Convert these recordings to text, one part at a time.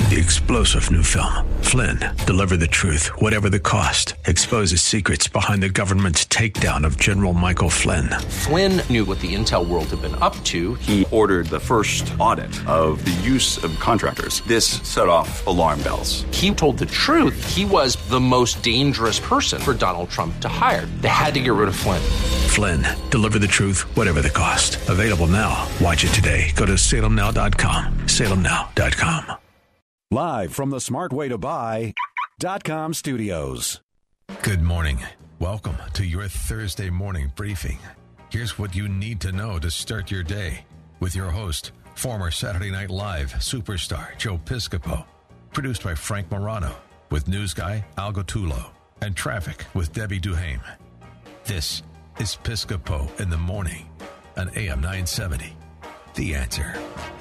The explosive new film, Flynn, deliver the truth, whatever the cost, exposes secrets behind the government's takedown of General Michael Flynn. Flynn knew what the intel world had been up to. He ordered the first audit of the use of contractors. This set off alarm bells. He told the truth. He was the most dangerous person for Donald Trump to hire. They had to get rid of Flynn. Flynn, deliver the truth, whatever the cost. Available now. Watch it today. Go to salemnow.com. salemnow.com. Live from the smartwaytobuy.com studios. Good morning. Welcome to your Thursday morning briefing. Here's what you need to know to start your day with your host, former Saturday Night Live superstar Joe Piscopo. Produced by Frank Morano with news guy Al Gattullo and traffic with Debbie Duhame. This is Piscopo in the morning on AM 970. The Answer.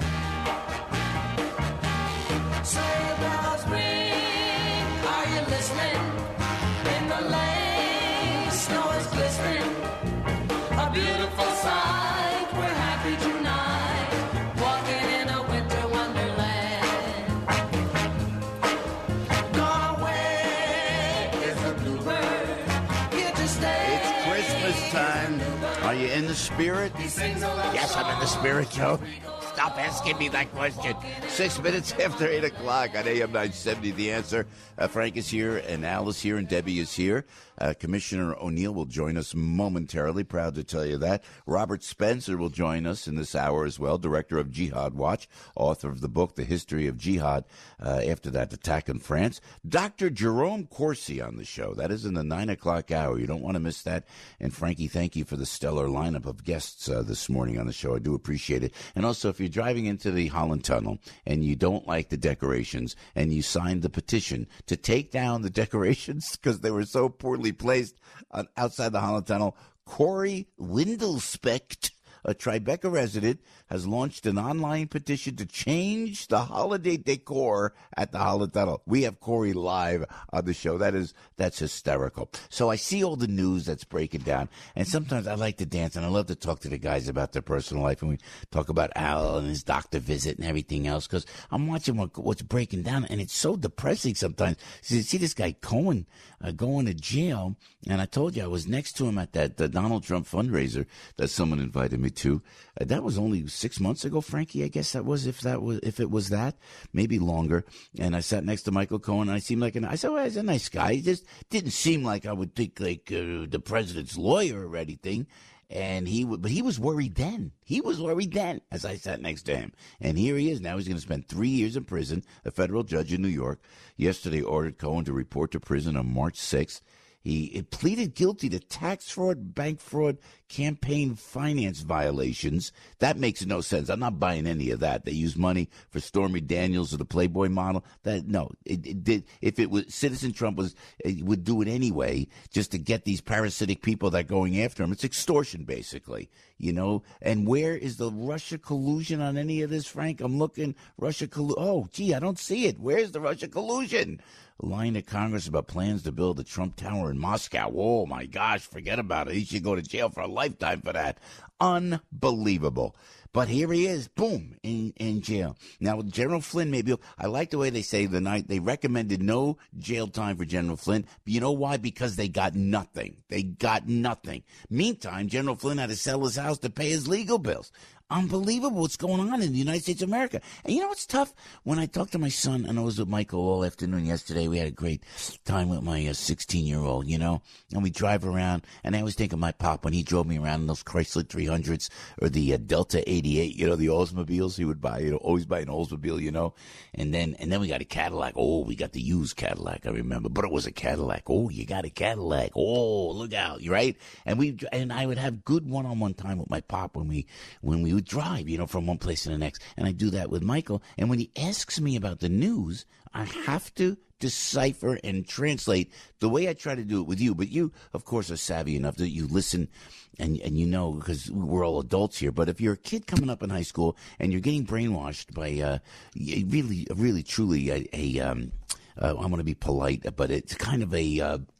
Sleigh bells ring, are you listening? In the lane, snow is glistening. A beautiful sight, we're happy tonight, walking in a winter wonderland. Gone away is the bluebird, here to stay. It's Christmas time. Are you in the spirit? Yes, I'm in the spirit, Joe. Stop asking me that question. 6 minutes after 8 o'clock on AM 970, The Answer. Frank is here, and Al is here, and Debbie is here. Commissioner O'Neill will join us momentarily. Proud to tell you that. Robert Spencer will join us in this hour as well, director of Jihad Watch, author of the book, The History of Jihad, after that attack in France. Dr. Jerome Corsi on the show. That is in the 9 o'clock hour. You don't want to miss that. And Frankie, thank you for the stellar lineup of guests this morning on the show. I do appreciate it. And also, if you're driving into the Holland Tunnel and you don't like the decorations and you signed the petition to take down the decorations because they were so poorly placed outside the Holland Tunnel, Corey Windelspecht, a Tribeca resident, has launched an online petition to change the holiday decor at the Holland Tunnel. We have Corey live on the show. That's hysterical. So I see all the news that's breaking down, and sometimes I like to dance, and I love to talk to the guys about their personal life, and we talk about Al and his doctor visit and everything else, because I'm watching what's breaking down, and it's so depressing sometimes. You see this guy Cohen going to jail, and I told you I was next to him at the Donald Trump fundraiser that someone invited me to. That was only 6 months ago, Frankie. I guess that was if it was that, maybe longer. And I sat next to Michael Cohen, and I seemed like I said, well, he's a nice guy. He just didn't seem like I would think like the president's lawyer or anything. And but he was worried then. He was worried then as I sat next to him. And here he is now. He's going to spend 3 years in prison. A federal judge in New York yesterday ordered Cohen to report to prison on March 6th. He pleaded guilty to tax fraud, bank fraud, campaign finance violations. That makes no sense. I'm not buying any of that. They use money for Stormy Daniels or the Playboy model. It did. If it was Citizen Trump would do it anyway, just to get these parasitic people that are going after him. It's extortion, basically. And where is the Russia collusion on any of this, Frank? I'm looking Russia collusion. Oh, gee, I don't see it. Where's the Russia collusion? Lying to Congress about plans to build the Trump Tower in Moscow. Oh, my gosh, forget about it. He should go to jail for a lifetime for that. Unbelievable. But here he is, boom, in jail. Now, General Flynn, I like the way they say they recommended no jail time for General Flynn. But you know why? Because they got nothing. They got nothing. Meantime, General Flynn had to sell his house to pay his legal bills. Unbelievable what's going on in the United States of America. And you know what's tough? When I talked to my son, and I was with Michael all afternoon yesterday, we had a great time with my 16-year-old, and we drive around, and I always think of my pop when he drove me around in those Chrysler 300s or the Delta 88, the Oldsmobiles he would buy, always buy an Oldsmobile, and then we got a Cadillac. Oh, we got the used Cadillac, I remember, but it was a Cadillac. Oh, you got a Cadillac. Oh, look out, right? And I would have good one-on-one time with my pop when we would drive, from one place to the next. And I do that with Michael. And when he asks me about the news, I have to decipher and translate the way I try to do it with you. But you, of course, are savvy enough that you listen and because we're all adults here. But if you're a kid coming up in high school and you're getting brainwashed by really, truly I want to be polite, but it's kind of a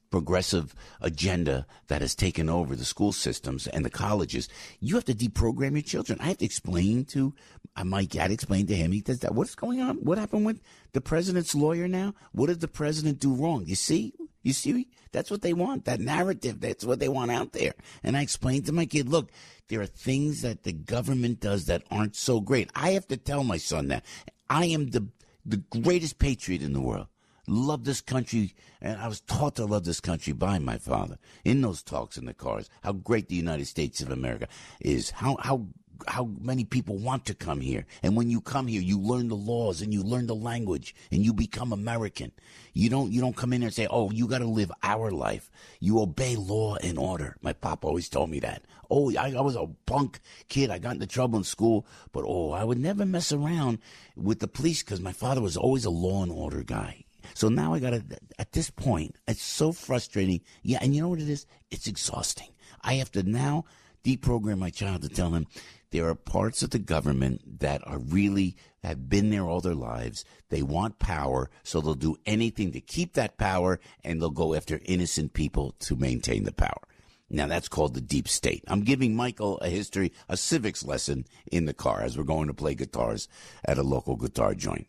progressive agenda that has taken over the school systems and the colleges. You have to deprogram your children. I have to explain to my dad, explain to him. He does that. What's going on? What happened with the president's lawyer now? What did the president do wrong? You see? That's what they want, that narrative. That's what they want out there. And I explained to my kid, look, there are things that the government does that aren't so great. I have to tell my son that. I am the greatest patriot in the world. Love this country, and I was taught to love this country by my father in those talks in the cars. How great the United States of America is. How many people want to come here. And when you come here, you learn the laws and you learn the language and you become American. You don't come in there and say, oh, you got to live our life. You obey law and order. My papa always told me that. Oh, I was a punk kid. I got into trouble in school, but I would never mess around with the police because my father was always a law and order guy. So now I got to, at this point, it's so frustrating. Yeah, and you know what it is? It's exhausting. I have to now deprogram my child to tell him there are parts of the government that are really have been there all their lives. They want power, so they'll do anything to keep that power, and they'll go after innocent people to maintain the power. Now, that's called the deep state. I'm giving Michael a civics lesson in the car as we're going to play guitars at a local guitar joint.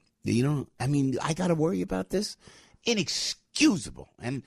I got to worry about this. Inexcusable. And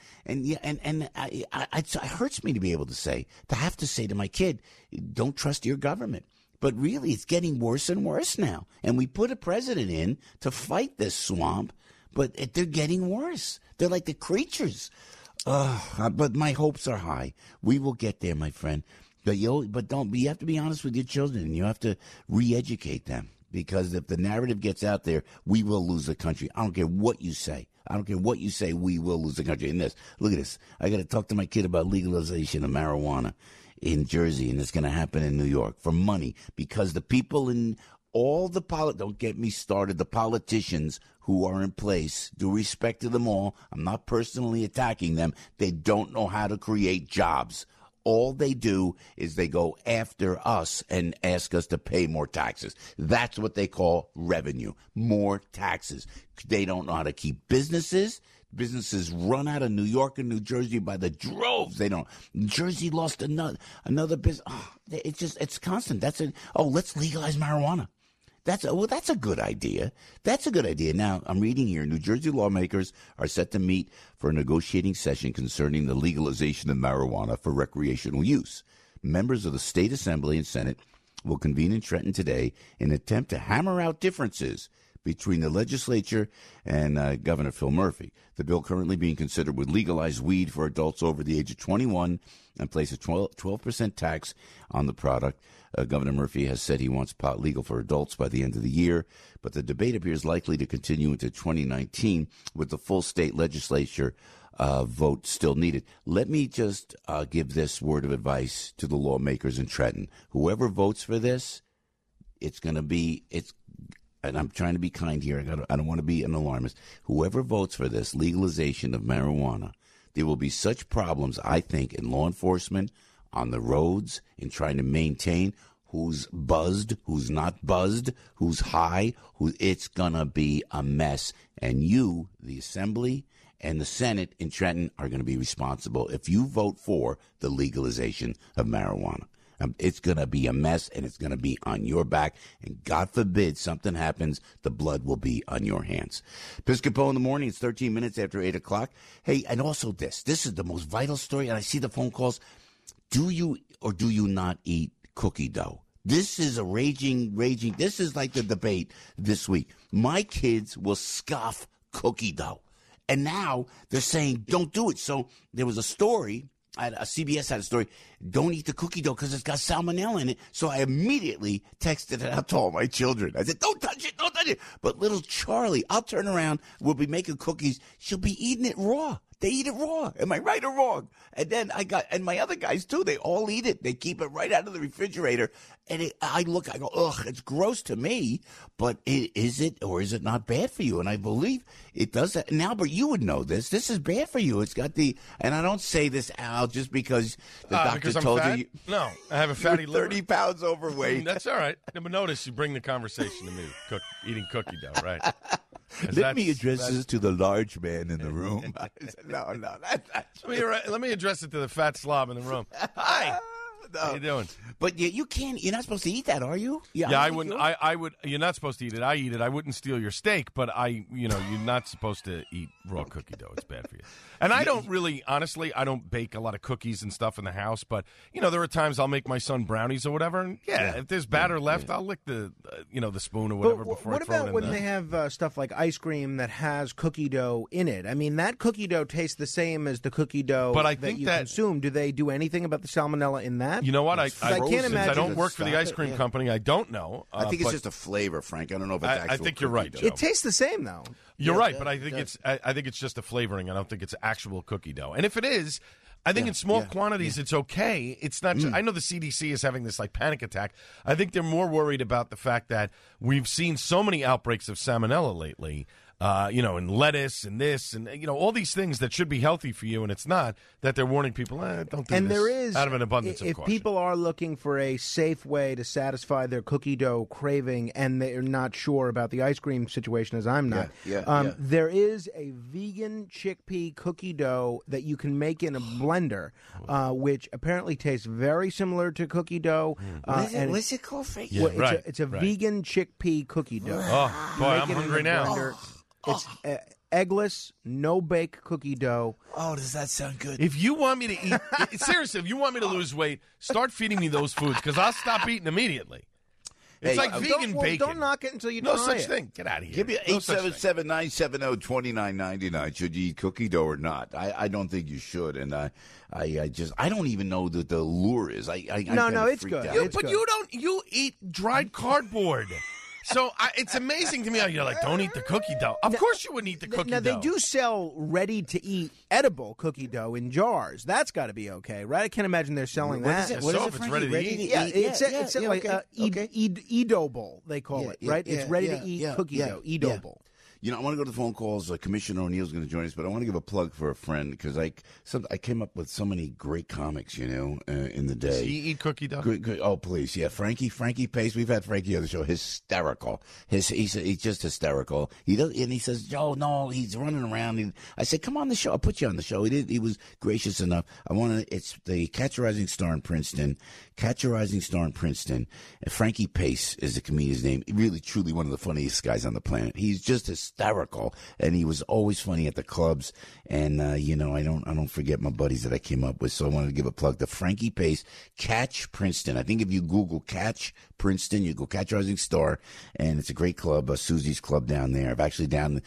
it hurts me to have to say to my kid, don't trust your government. But really, it's getting worse and worse now. And we put a president in to fight this swamp, but they're getting worse. They're like the creatures. But my hopes are high. We will get there, my friend. But you have to be honest with your children, and you have to re-educate them. Because if the narrative gets out there, we will lose the country. I don't care what you say. We will lose the country. And look at this. I got to talk to my kid about legalization of marijuana in Jersey, and it's going to happen in New York for money. Because the people in all the don't get me started, the politicians who are in place, due respect to them all, I'm not personally attacking them, they don't know how to create jobs. All they do is they go after us and ask us to pay more taxes. That's what they call revenue, more taxes. They don't know how to keep businesses. Businesses run out of New York and New Jersey by the droves. They don't. Jersey lost another business. It's constant. Let's legalize marijuana. That's a good idea. That's a good idea. Now, I'm reading here, New Jersey lawmakers are set to meet for a negotiating session concerning the legalization of marijuana for recreational use. Members of the State Assembly and Senate will convene in Trenton today in an attempt to hammer out differences between the legislature and Governor Phil Murphy. The bill currently being considered would legalize weed for adults over the age of 21 and place a 12% tax on the product. Governor Murphy has said he wants pot legal for adults by the end of the year, but the debate appears likely to continue into 2019 with the full state legislature vote still needed. Let me just give this word of advice to the lawmakers in Trenton. Whoever votes for this, and I'm trying to be kind here. I don't want to be an alarmist. Whoever votes for this legalization of marijuana, there will be such problems, I think, in law enforcement, on the roads, in trying to maintain who's buzzed, who's not buzzed, who's high, it's going to be a mess. And you, the Assembly and the Senate in Trenton, are going to be responsible if you vote for the legalization of marijuana. It's going to be a mess, and it's going to be on your back. And God forbid something happens, the blood will be on your hands. Piscopo in the morning. It's 13 minutes after 8 o'clock. Hey, and also this is the most vital story, and I see the phone calls. Do you or do you not eat cookie dough? This is a raging. This is like the debate this week. My kids will scoff cookie dough. And now they're saying, don't do it. So there was a story. CBS had a story, don't eat the cookie dough because it's got salmonella in it. So I immediately texted it out to all my children. I said, don't touch it. But little Charlie, I'll turn around, we'll be making cookies. She'll be eating it raw. They eat it raw. Am I right or wrong? And then and my other guys too, they all eat it. They keep it right out of the refrigerator. And I go, ugh, it's gross to me, but is it or is it not bad for you? And I believe it does that. And Albert, you would know this. This is bad for you. It's got and I don't say this, Al, just because the doctor told you. No, I have a fatty liver. 30 pounds overweight. That's all right. But notice you bring the conversation to me, eating cookie dough, right? Let me address this to the large man in the room. I said, no, that's Let me address it to the fat slob in the room. Hi. no. How you doing? But you can't. You're not supposed to eat that, are you? Yeah, I wouldn't. I would. You're not supposed to eat it. I eat it. I wouldn't steal your steak, but you're not supposed to eat raw cookie dough. It's bad for you. And I don't really, honestly, I don't bake a lot of cookies and stuff in the house. But there are times I'll make my son brownies or whatever. And if there's batter left, I'll lick the spoon or whatever before I throw it in. What about when they have stuff like ice cream that has cookie dough in it? I mean, that cookie dough tastes the same as the cookie dough that you consume. Do they do anything about the salmonella in that? You know what? I can't imagine. I don't work for the ice cream company. I don't know. I think it's just a flavor, Frank. I don't know if it's actual. I think you're right, Joe. It tastes the same, though. You're right, but I think it's just a flavoring. I don't think it's actual cookie dough. And if it is, I think in small quantities it's okay. It's not. I know the CDC is having this panic attack. I think they're more worried about the fact that we've seen so many outbreaks of salmonella lately. In lettuce and this and all these things that should be healthy for you and it's not, that they're warning people, don't do and this there is, out of an abundance of caution. If people are looking for a safe way to satisfy their cookie dough craving and they're not sure about the ice cream situation, as I'm not, there is a vegan chickpea cookie dough that you can make in a blender, which apparently tastes very similar to cookie dough. What's it called, Frank? It's a vegan chickpea cookie dough. Oh, boy, I'm hungry now. It's eggless, no-bake cookie dough. Oh, does that sound good? If you want me to eat, seriously, if you want me to lose weight, start feeding me those foods because I'll stop eating immediately. It's like vegan bacon. Don't knock it until you try it. No such thing. Get out of here. Give me 877-970-2999. Should you eat cookie dough or not? I don't think you should, and I don't even know that the lure is. No, it's good. You eat dried cardboard. So it's amazing to me how you're like, don't eat the cookie dough. Of course you wouldn't eat the cookie dough. Now, they do sell ready-to-eat edible cookie dough in jars. That's got to be okay, right? I can't imagine they're selling that. What is it, if it's ready to eat? Yeah, it's like Edo-ble, they call it, right? It's ready-to-eat cookie dough, Edo-ble. I want to go to the phone calls. Commissioner O'Neill's going to join us, but I want to give a plug for a friend because I came up with so many great comics, in the day. Does he eat cookie dough? Oh, please, yeah. Frankie Pace. We've had Frankie on the show. Hysterical. He's just hysterical. He says, Joe, no, he's running around. I said, come on the show. I'll put you on the show. He was gracious enough. It's the Catch a Rising Star in Princeton. Frankie Pace is the comedian's name. Really, truly one of the funniest guys on the planet. He's just hysterical, and he was always funny at the clubs. And I don't forget my buddies that I came up with. So I wanted to give a plug to Frankie Pace, Catch Princeton. I think if you Google Catch Princeton, you go Catch Rising Star, and it's a great club, Susie's Club down there. I've actually done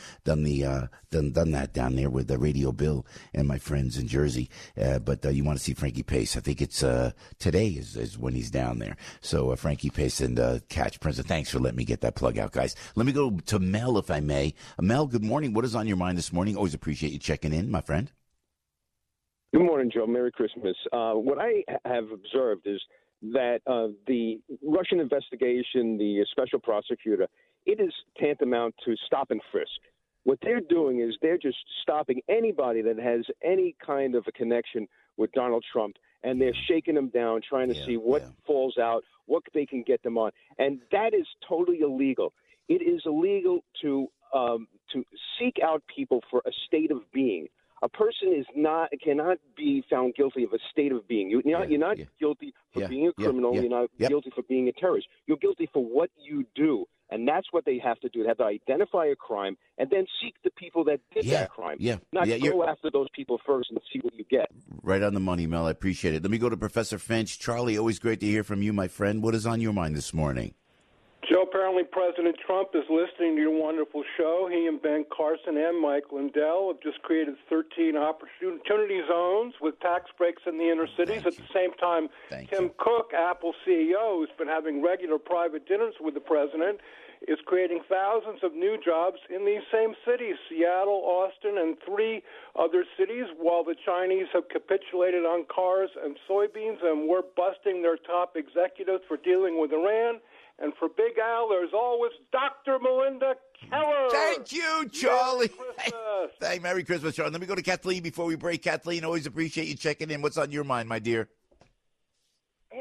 that down there with Radio Bill and my friends in Jersey. But you want to see Frankie Pace? I think it's today is when he's down there. So Frankie Pace and Catch Princeton. Thanks for letting me get that plug out, guys. Let me go to Mel, if I may. Mel, good morning. What is on your mind this morning? Always appreciate you checking in, my friend. Good morning, Joe. Merry Christmas. What I have observed is that the Russian investigation, the special prosecutor, it is tantamount to stop and frisk. What they're doing is they're just stopping anybody that has any kind of a connection with Donald Trump, and they're shaking them down, trying to see what falls out, what they can get them on. And that is totally illegal. It is illegal to seek out people for a state of being. A person cannot be found guilty of a state of being. You're not guilty for being a criminal. You're not guilty for being a terrorist. You're guilty for what you do. And that's what they have to do. They have to identify a crime and then seek the people that did that crime. Not go after those people first and see what you get. Right on the money, Mel. I appreciate it. Let me go to Professor Finch. Charlie, always great to hear from you, my friend. What is on your mind this morning? Joe, apparently President Trump is listening to your wonderful show. He and Ben Carson and Mike Lindell have just created 13 opportunity zones with tax breaks in the inner cities. At the same time, Tim Cook, Apple CEO, who's been having regular private dinners with the president, is creating thousands of new jobs in these same cities, Seattle, Austin, and 3 other cities, while the Chinese have capitulated on cars and soybeans, and we're busting their top executives for dealing with Iran. And for Big Al, there's always Dr. Melinda Keller. Thank you, Charlie. Merry Christmas, Charlie. Let me go to Kathleen before we break. Kathleen, always appreciate you checking in. What's on your mind, my dear? Hey,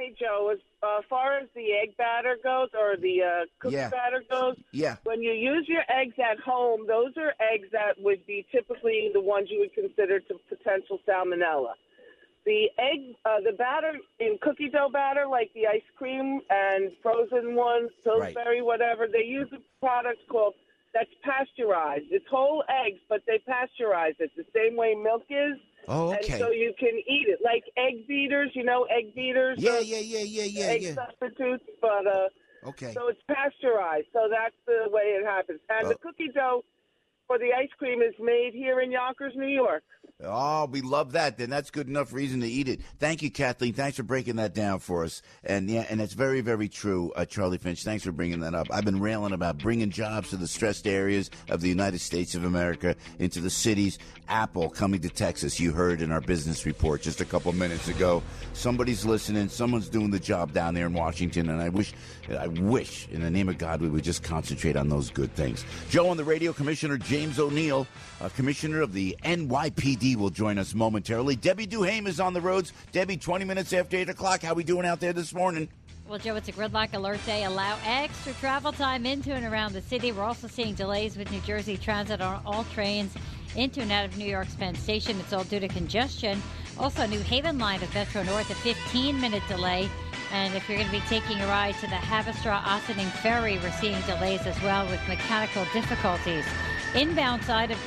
Hey, Joe, as far as the egg batter goes or the cookie batter goes, when you use your eggs at home, those are eggs that would be typically the ones you would consider to potential salmonella. The batter in cookie dough batter, like the ice cream and frozen ones, Pillsbury, whatever, they use a product that's pasteurized. It's whole eggs, but they pasteurize it the same way milk is. Oh, okay. And so you can eat it. Like egg beaters, egg beaters? Yeah. Egg substitutes, but so it's pasteurized. So that's the way it happens. And the cookie dough for the ice cream is made here in Yonkers, New York. Oh, we love that. Then that's good enough reason to eat it. Thank you, Kathleen. Thanks for breaking that down for us. And and it's very, very true, Charlie Finch. Thanks for bringing that up. I've been railing about bringing jobs to the stressed areas of the United States of America into the cities. Apple coming to Texas. You heard in our business report just a couple minutes ago. Somebody's listening. Someone's doing the job down there in Washington. And I wish, in the name of God, we would just concentrate on those good things. Joe on the radio, Commissioner James O'Neill, Commissioner of the NYPD, will join us momentarily. Debbie Duhame is on the roads. Debbie, 20 minutes after 8 o'clock. How we doing out there this morning? Well, Joe, it's a gridlock alert day. Allow extra travel time into and around the city. We're also seeing delays with New Jersey Transit on all trains into and out of New York's Penn Station. It's all due to congestion. Also, New Haven line of Metro North, a 15-minute delay. And if you're going to be taking a ride to the Haverstraw-Ossining Ferry, we're seeing delays as well with mechanical difficulties. Inbound side of the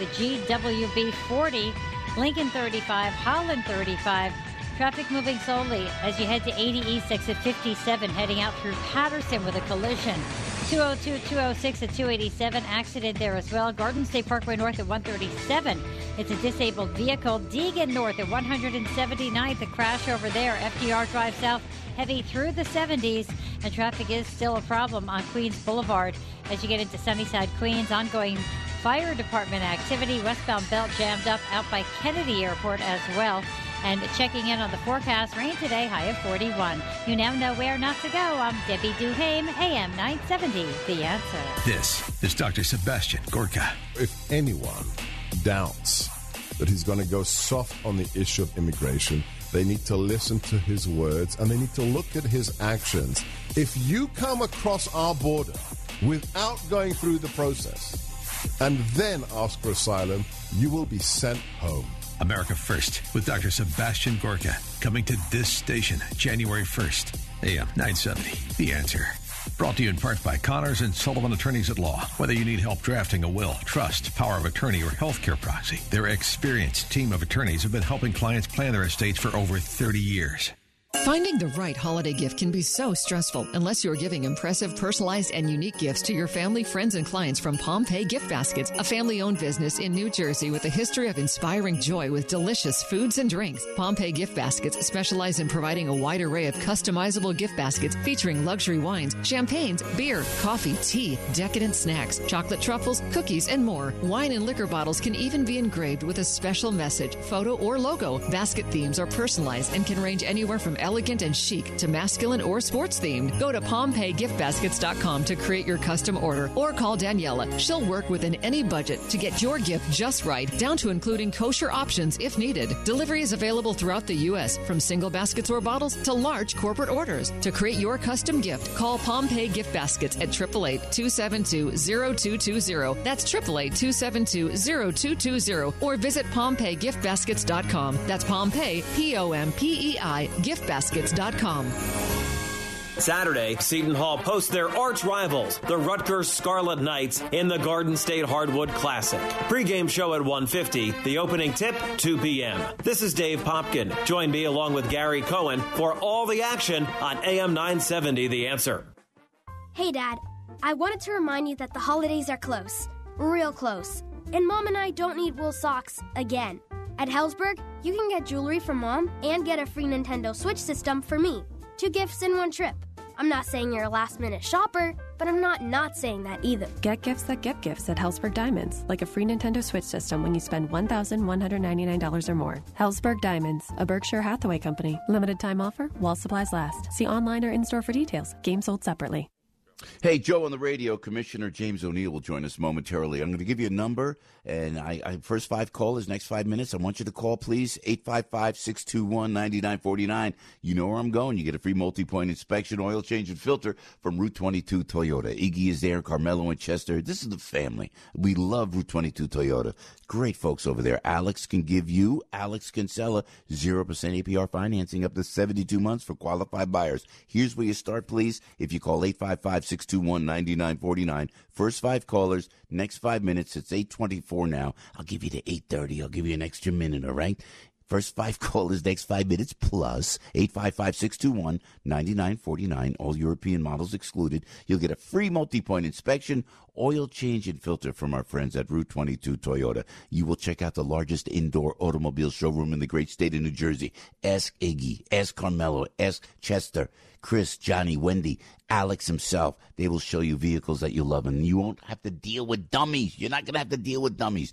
GWB 40, Lincoln 35, Holland 35. Traffic moving slowly as you head to 80 East exit 57, heading out through Patterson with a collision. 202, 206 at 287, accident there as well. Garden State Parkway North at 137. It's a disabled vehicle. Deegan North at 179th, a crash over there. FDR Drive South, heavy through the 70s, and traffic is still a problem on Queens Boulevard as you get into Sunnyside, Queens. Ongoing fire department activity. Westbound belt jammed up out by Kennedy Airport as well. And checking in on the forecast, rain today, high of 41. You now know where not to go. I'm Debbie Duhame, AM 970, The Answer. This is Dr. Sebastian Gorka. If anyone doubts that he's going to go soft on the issue of immigration, they need to listen to his words and they need to look at his actions. If you come across our border without going through the process and then ask for asylum, you will be sent home. America First with Dr. Sebastian Gorka, coming to this station January 1st, AM 970. The Answer. Brought to you in part by Connors and Sullivan Attorneys at Law. Whether you need help drafting a will, trust, power of attorney, or healthcare proxy, their experienced team of attorneys have been helping clients plan their estates for over 30 years. Finding the right holiday gift can be so stressful unless you're giving impressive, personalized, and unique gifts to your family, friends, and clients from Pompeii Gift Baskets, a family-owned business in New Jersey with a history of inspiring joy with delicious foods and drinks. Pompeii Gift Baskets specialize in providing a wide array of customizable gift baskets featuring luxury wines, champagnes, beer, coffee, tea, decadent snacks, chocolate truffles, cookies, and more. Wine and liquor bottles can even be engraved with a special message, photo, or logo. Basket themes are personalized and can range anywhere from elegant and chic to masculine or sports themed. Go to PompeiiGiftBaskets.com to create your custom order or call Daniela. She'll work within any budget to get your gift just right, down to including kosher options if needed. Delivery is available throughout the U.S., from single baskets or bottles to large corporate orders. To create your custom gift, call Pompeii Gift Baskets at 888-272-0220. That's 888-272-0220. Or visit PompeiiGiftBaskets.com. That's Pompeii, P-O-M-P-E-I, giftbaskets.com. Saturday, Seton Hall posts their arch rivals, the Rutgers Scarlet Knights, in the Garden State Hardwood Classic. Pre-game show at 1:50, the opening tip, 2 p.m. This is Dave Popkin. Join me along with Gary Cohen for all the action on AM 970 The Answer. Hey, Dad. I wanted to remind you that the holidays are close. Real close. And Mom and I don't need wool socks again. At Helzberg, you can get jewelry for Mom and get a free Nintendo Switch system for me. 2 gifts in one trip. I'm not saying you're a last-minute shopper, but I'm not saying that either. Get gifts that get gifts at Helzberg Diamonds, like a free Nintendo Switch system when you spend $1,199 or more. Helzberg Diamonds, a Berkshire Hathaway company. Limited time offer while supplies last. See online or in-store for details. Games sold separately. Hey, Joe, on the radio, Commissioner James O'Neill will join us momentarily. I'm going to give you a number, and I first 5 callers, next 5 minutes. I want you to call, please, 855-621-9949. You know where I'm going. You get a free multi-point inspection, oil change, and filter from Route 22 Toyota. Iggy is there, Carmelo and Chester. This is the family. We love Route 22 Toyota. Great folks over there. Alex Kinsella, 0% APR financing up to 72 months for qualified buyers. Here's where you start, please. If you call 855-621-9949, first 5 callers, next 5 minutes. It's 8:24 now. I'll give you to 8:30. I'll give you an extra minute, all right? First 5 callers, next 5 minutes plus 855-621-9949. All European models excluded. You'll get a free multi-point inspection, oil change, and filter from our friends at Route 22 Toyota. You will check out the largest indoor automobile showroom in the great state of New Jersey. Ask Iggy, ask Carmelo, ask Chester, Chris, Johnny, Wendy, Alex himself. They will show you vehicles that you love, and you won't have to deal with dummies. You're not going to have to deal with dummies.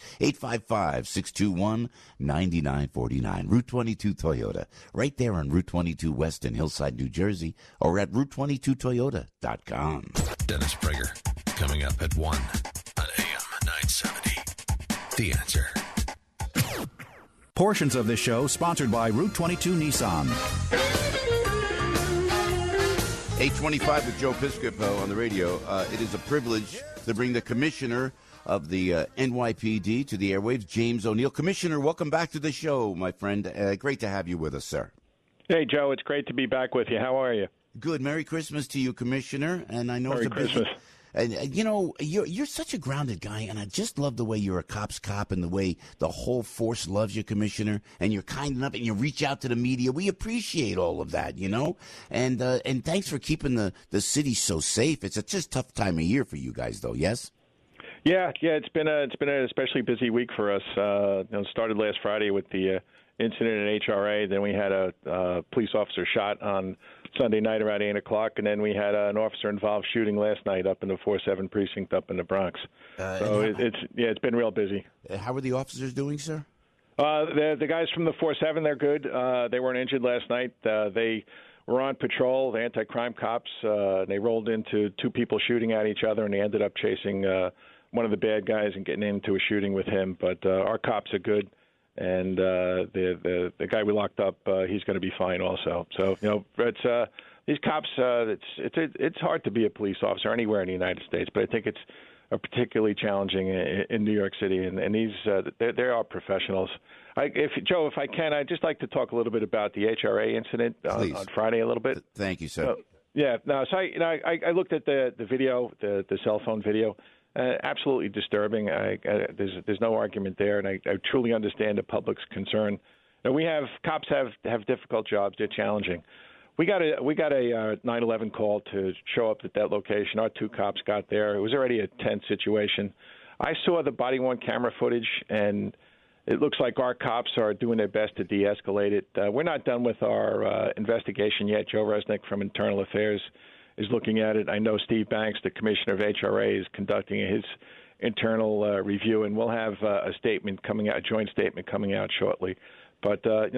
855-621-9949. Route 22 Toyota. Right there on Route 22 West in Hillside, New Jersey, or at Route22Toyota.com. Dennis Prager, coming up at 1 on AM 970. The Answer. Portions of this show sponsored by Route 22 Nissan. 825 with Joe Piscopo on the radio. It is a privilege to bring the commissioner of the NYPD to the airwaves, James O'Neill. Commissioner, welcome back to the show, my friend. Great to have you with us, sir. Hey, Joe, it's great to be back with you. How are you? Good. Merry Christmas to you, Commissioner. And I know Merry it's a Christmas. busy... And, you know, you're such a grounded guy, and I just love the way you're a cop's cop and the way the whole force loves you, Commissioner, and you're kind enough and you reach out to the media. We appreciate all of that, you know, and thanks for keeping the city so safe. It's just tough time of year for you guys, though, yes? Yeah, it's been an especially busy week for us. It started last Friday with the incident at HRA. Then we had a police officer shot on Sunday night around 8 o'clock, and then we had an officer-involved shooting last night up in the 4-7 precinct up in the Bronx. It's been real busy. How are the officers doing, sir? The guys from the 4-7, they're good. They weren't injured last night. They were on patrol, the anti-crime cops. They rolled into 2 people shooting at each other, and they ended up chasing one of the bad guys and getting into a shooting with him. But our cops are good. And the guy we locked up, he's going to be fine also. So it's these cops. It's hard to be a police officer anywhere in the United States, but I think it's particularly challenging in New York City. And these they are professionals. Joe, if I can, I'd just like to talk a little bit about the HRA incident on Friday a little bit. Thank you, sir. I looked at the video, the cell phone video. Absolutely disturbing. There's no argument there, and I truly understand the public's concern. Now, cops have difficult jobs. They're challenging. We got a 9/11 call to show up at that location. Our 2 cops got there. It was already a tense situation. I saw the body-worn camera footage, and it looks like our cops are doing their best to de-escalate it. We're not done with our investigation yet. Joe Resnick from Internal Affairs is looking at it. I know Steve Banks, the commissioner of HRA, is conducting his internal review, and we'll have a joint statement coming out shortly. But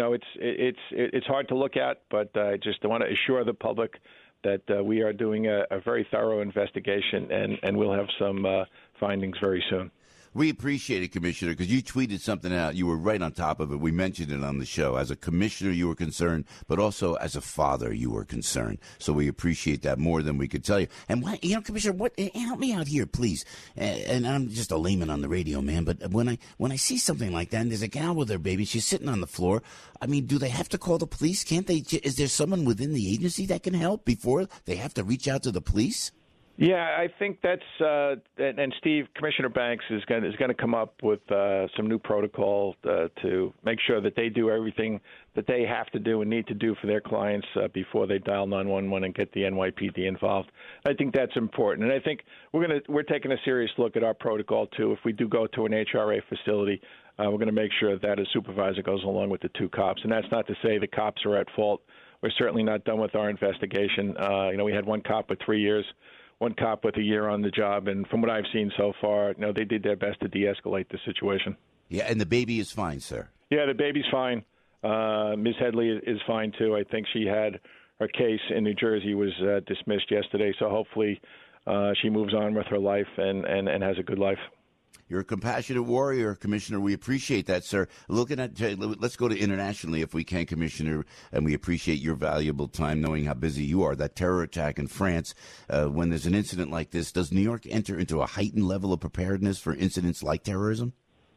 it's hard to look at, but I just want to assure the public that we are doing a very thorough investigation, and we'll have some findings very soon. We appreciate it, Commissioner, because you tweeted something out. You were right on top of it. We mentioned it on the show. As a commissioner, you were concerned, but also as a father, you were concerned. So we appreciate that more than we could tell you. And, Commissioner, help me out here, please. And I'm just a layman on the radio, man, but when I see something like that, and there's a gal with her baby, she's sitting on the floor, I mean, do they have to call the police? Can't they? Is there someone within the agency that can help before they have to reach out to the police? Yeah, I think that's and Steve, Commissioner Banks is going to come up with some new protocol to make sure that they do everything that they have to do and need to do for their clients before they dial 911 and get the NYPD involved. I think that's important, and I think we're taking a serious look at our protocol too. If we do go to an HRA facility, we're going to make sure that a supervisor goes along with the 2 cops, and that's not to say the cops are at fault. We're certainly not done with our investigation. We had 1 cop with 3 years. 1 cop with a year on the job, and from what I've seen so far, they did their best to de-escalate the situation. Yeah, and the baby is fine, sir. Yeah, the baby's fine. Ms. Headley is fine, too. I think she had her case in New Jersey was dismissed yesterday, so hopefully she moves on with her life and has a good life. You're a compassionate warrior, Commissioner. We appreciate that, sir. Let's go to internationally if we can, Commissioner, and we appreciate your valuable time knowing how busy you are. That terror attack in France, when there's an incident like this, does New York enter into a heightened level of preparedness for incidents like terrorism?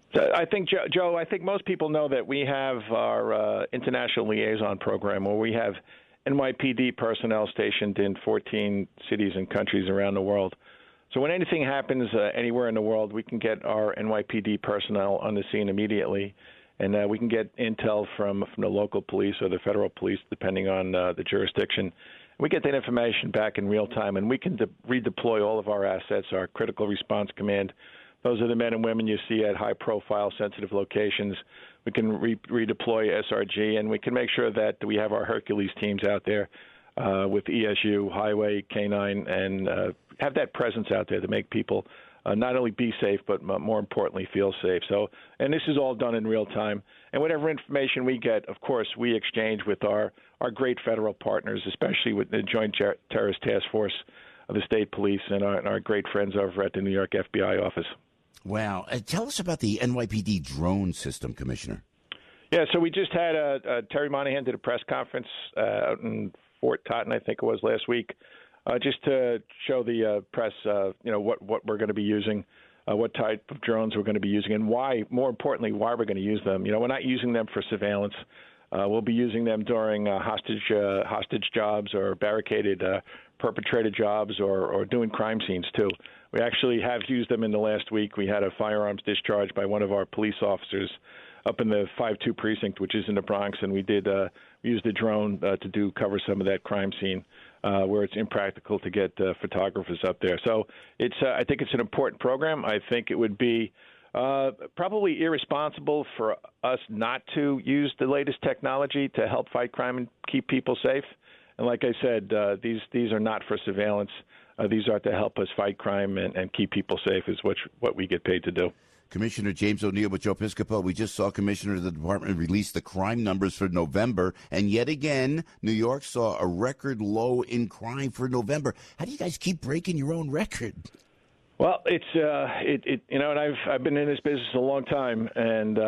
I think, Joe, I think most people know that we have our international liaison program where we have NYPD personnel stationed in 14 cities and countries around the world. So when anything happens anywhere in the world, we can get our NYPD personnel on the scene immediately, and we can get intel from the local police or the federal police, depending on the jurisdiction. We get that information back in real time, and we can redeploy all of our assets, our critical response command. Those are the men and women you see at high-profile, sensitive locations. We can redeploy SRG, and we can make sure that we have our Hercules teams out there with ESU, Highway, K-9, and have that presence out there to make people not only be safe, but more importantly, feel safe. So, and this is all done in real time. And whatever information we get, of course, we exchange with our great federal partners, especially with the Joint Terrorist Task Force of the State Police and our great friends over at the New York FBI office. Wow. Tell us about the NYPD drone system, Commissioner. Yeah, so we just had Terry Monahan did a press conference out in Fort Totten, I think it was last week, just to show the press, what we're going to be using, what type of drones we're going to be using, and why, more importantly, why we're going to use them. We're not using them for surveillance. We'll be using them during hostage jobs or barricaded perpetrated jobs or doing crime scenes, too. We actually have used them in the last week. We had a firearms discharge by one of our police officers up in the 5-2 precinct, which is in the Bronx, and we used the drone to cover some of that crime scene where it's impractical to get photographers up there. So I think it's an important program. I think it would be probably irresponsible for us not to use the latest technology to help fight crime and keep people safe. And like I said, these are not for surveillance. These are to help us fight crime and keep people safe is what we get paid to do. Commissioner James O'Neill with Joe Piscopo. We just saw Commissioner of the Department release the crime numbers for November, and yet again, New York saw a record low in crime for November. How do you guys keep breaking your own record? Well, it's and I've been in this business a long time, and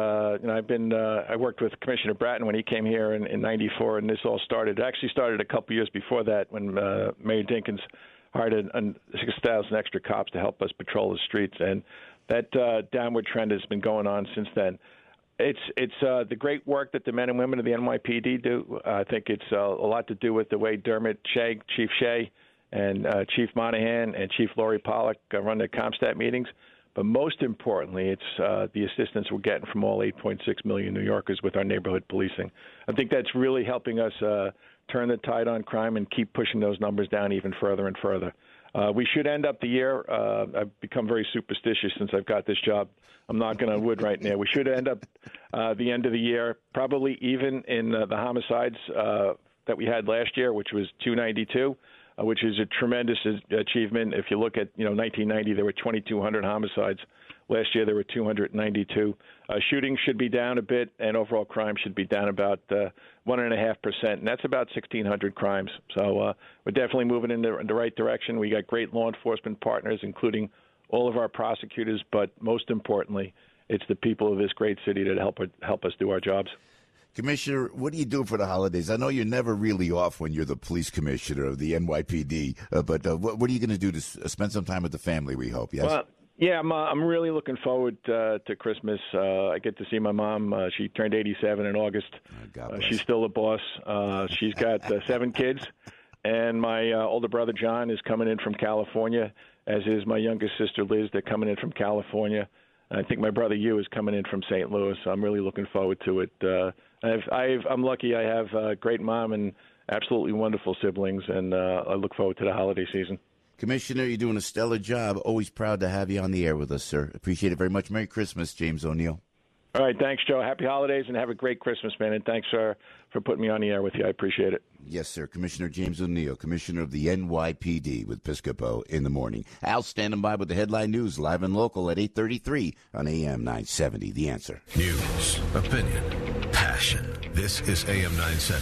I worked with Commissioner Bratton when he came here in '94, and this all started. It actually started a couple years before that when Mayor Dinkins hired 6,000 extra cops to help us patrol the streets, and that downward trend has been going on since then. It's the great work that the men and women of the NYPD do. I think it's a lot to do with the way Dermot Shea, Chief Shea, and Chief Monahan and Chief Lori Pollack run the CompStat meetings. But most importantly, it's the assistance we're getting from all 8.6 million New Yorkers with our neighborhood policing. I think that's really helping us turn the tide on crime and keep pushing those numbers down even further and further. We should end up the year. I've become very superstitious since I've got this job. I'm knocking on wood right now. We should end up the end of the year probably even in the homicides that we had last year, which was 292, which is a tremendous achievement. If you look at 1990, there were 2,200 homicides. Last year there were 292. Shootings should be down a bit, and overall crime should be down about 1.5%, and that's about 1,600 crimes. So we're definitely moving in the right direction. We got great law enforcement partners, including all of our prosecutors, but most importantly, it's the people of this great city that help us do our jobs. Commissioner, what do you do for the holidays? I know you're never really off when you're the police commissioner of the NYPD, but what are you going to do to spend some time with the family, we hope, yes? Well, yeah, I'm really looking forward to Christmas. I get to see my mom. She turned 87 in August. She's still the boss. She's got 7 kids, and my older brother John is coming in from California, as is my youngest sister Liz. They're coming in from California. I think my brother Hugh is coming in from St. Louis. So I'm really looking forward to it. I'm lucky. I have a great mom and absolutely wonderful siblings, and I look forward to the holiday season. Commissioner, you're doing a stellar job. Always proud to have you on the air with us, sir. Appreciate it very much. Merry Christmas, James O'Neill. All right, thanks, Joe. Happy holidays and have a great Christmas, man. And thanks for putting me on the air with you. I appreciate it. Yes, sir. Commissioner James O'Neill, Commissioner of the NYPD with Piscopo in the morning. Al standing by with the headline news, live and local at 8:33 on AM 970. The Answer. News, opinion, passion. This is AM 970.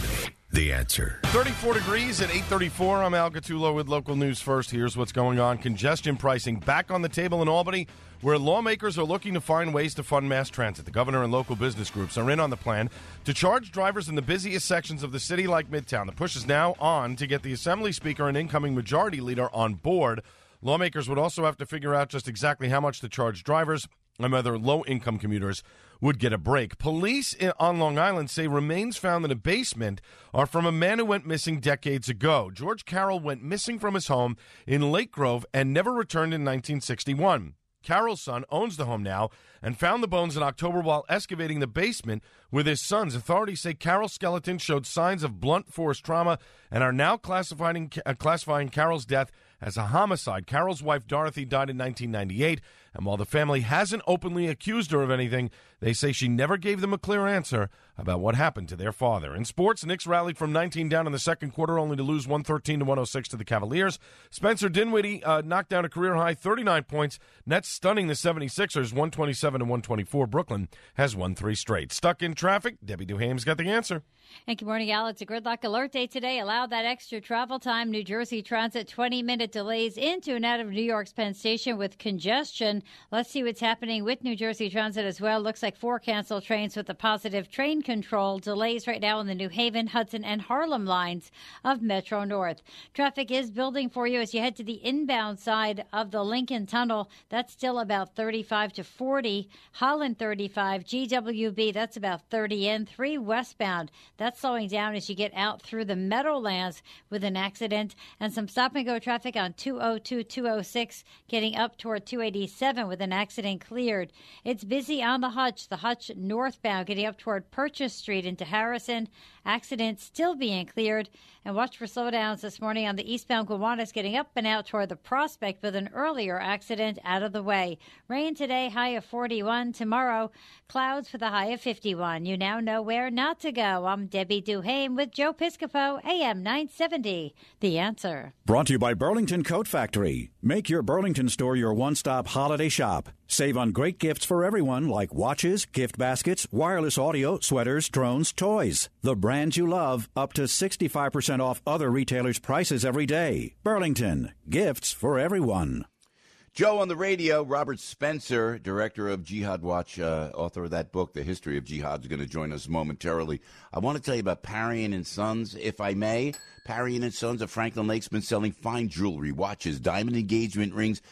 The Answer. 34 degrees at 8:34. I'm Al Gattulo with local news first. Here's what's going on. Congestion pricing back on the table in Albany, where lawmakers are looking to find ways to fund mass transit. The governor and local business groups are in on the plan to charge drivers in the busiest sections of the city like Midtown. The push is now on to get the Assembly Speaker and incoming Majority Leader on board. Lawmakers would also have to figure out just exactly how much to charge drivers and whether low-income commuters would get a break. Police on Long Island say remains found in a basement are from a man who went missing decades ago. George Carroll went missing from his home in Lake Grove and never returned in 1961. Carroll's son owns the home now and found the bones in October while excavating the basement with his sons. Authorities say Carroll's skeleton showed signs of blunt force trauma and are now classifying Carroll's death as a homicide. Carroll's wife, Dorothy, died in 1998, and while the family hasn't openly accused her of anything, they say she never gave them a clear answer about what happened to their father. In sports, Knicks rallied from 19 down in the second quarter, only to lose 113-106 to the Cavaliers. Spencer Dinwiddie knocked down a career-high 39 points. Nets stunning the 76ers, 127-124. Brooklyn has won 3 straight. Stuck in traffic, Debbie Duhame's got the answer. And good morning, Al. It's a gridlock alert day today. Allow that extra travel time. New Jersey Transit 20-minute delays into and out of New York's Penn Station with congestion. Let's see what's happening with New Jersey Transit as well. Looks like 4 canceled trains with a positive train control. Delays right now in the New Haven, Hudson, and Harlem lines of Metro North. Traffic is building for you as you head to the inbound side of the Lincoln Tunnel. That's still about 35 to 40. Holland 35. GWB, that's about 30 in. 3 westbound. That's slowing down as you get out through the Meadowlands with an accident. And some stop-and-go traffic on 202, 206, getting up toward 287 with an accident cleared. It's busy on the Hutch northbound, getting up toward Purchase Street into Harrison. Accident still being cleared. And watch for slowdowns this morning on the eastbound Gowanus, getting up and out toward the Prospect with an earlier accident out of the way. Rain today, high of 41. Tomorrow, clouds with a high of 51. You now know where not to go. I'm Debbie Duhame with Joe Piscopo, AM 970. The Answer. Brought to you by Burlington Coat Factory. Make your Burlington store your one-stop holiday shop. Save on great gifts for everyone like watches, gift baskets, wireless audio, sweaters, drones, toys. The brands you love, up to 65% off other retailers' prices every day. Burlington, gifts for everyone. Joe on the radio, Robert Spencer, director of Jihad Watch, author of that book, The History of Jihad, is going to join us momentarily. I want to tell you about Parian & Sons, if I may. Parian & Sons of Franklin Lake's been selling fine jewelry, watches, diamond engagement rings,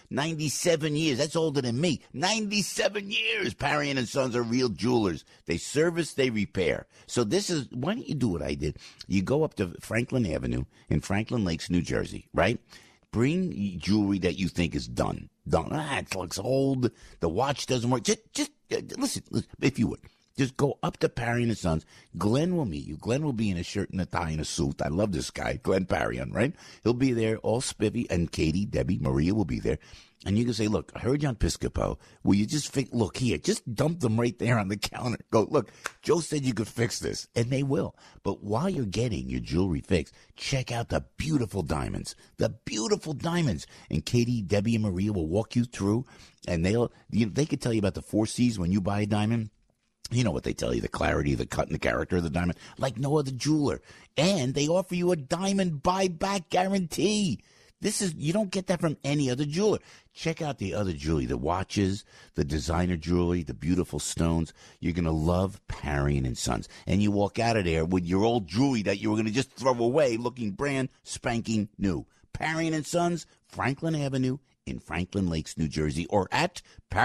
97 years. That's older than me. 97 years. Parian & Sons are real jewelers. They service, they repair. So this is, why don't you do what I did? You go up to Franklin Avenue in Franklin Lakes, New Jersey, right? Bring jewelry that you think is done. It looks old. The watch doesn't work. Just listen, if you would. Just go up to Parian & Sons. Glenn will meet you. Glenn will be in a shirt and a tie and a suit. I love this guy, Glenn Parian, right? He'll be there, all spiffy, and Katie, Debbie, Maria will be there. And you can say, look, I heard you on Piscopo. Will you just look here, just dump them right there on the counter. Go, look, Joe said you could fix this, and they will. But while you're getting your jewelry fixed, check out the beautiful diamonds. The beautiful diamonds. And Katie, Debbie, and Maria will walk you through, and they could tell you about the 4 C's when you buy a diamond. You know what they tell you, the clarity, the cut, and the character of the diamond, like no other jeweler. And they offer you a diamond buyback guarantee. You don't get that from any other jeweler. Check out the other jewelry, the watches, the designer jewelry, the beautiful stones. You're going to love Parian & Sons. And you walk out of there with your old jewelry that you were going to just throw away looking brand spanking new. Parian & Sons, Franklin Avenue in Franklin Lakes, New Jersey, or at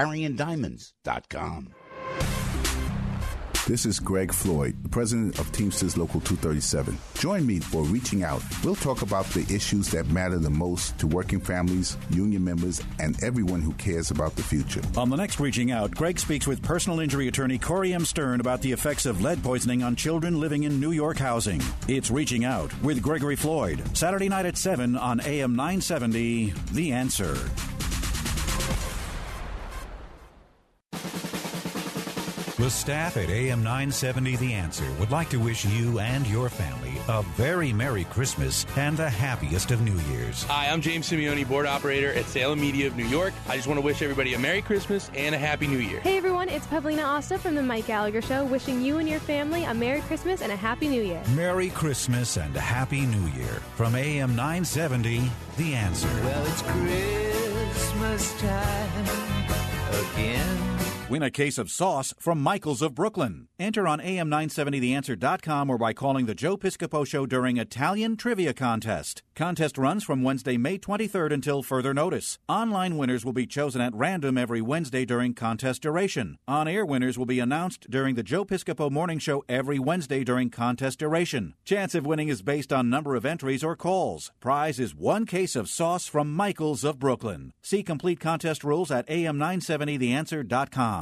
ParianDiamonds.com. This is Greg Floyd, the president of Teamsters Local 237. Join me for Reaching Out. We'll talk about the issues that matter the most to working families, union members, and everyone who cares about the future. On the next Reaching Out, Greg speaks with personal injury attorney Corey M. Stern about the effects of lead poisoning on children living in New York housing. It's Reaching Out with Gregory Floyd, Saturday night at 7 on AM 970, The Answer. The staff at AM 970 The Answer would like to wish you and your family a very Merry Christmas and the happiest of New Year's. Hi, I'm James Simeone, board operator at Salem Media of New York. I just want to wish everybody a Merry Christmas and a Happy New Year. Hey everyone, it's Pavlina Asta from The Mike Gallagher Show, wishing you and your family a Merry Christmas and a Happy New Year. Merry Christmas and a Happy New Year from AM 970 The Answer. Well, it's Christmas time again. Win a case of sauce from Michael's of Brooklyn. Enter on am970theanswer.com or by calling the Joe Piscopo Show during Italian Trivia Contest. Contest runs from Wednesday, May 23rd until further notice. Online winners will be chosen at random every Wednesday during contest duration. On-air winners will be announced during the Joe Piscopo Morning Show every Wednesday during contest duration. Chance of winning is based on number of entries or calls. Prize is 1 case of sauce from Michael's of Brooklyn. See complete contest rules at am970theanswer.com.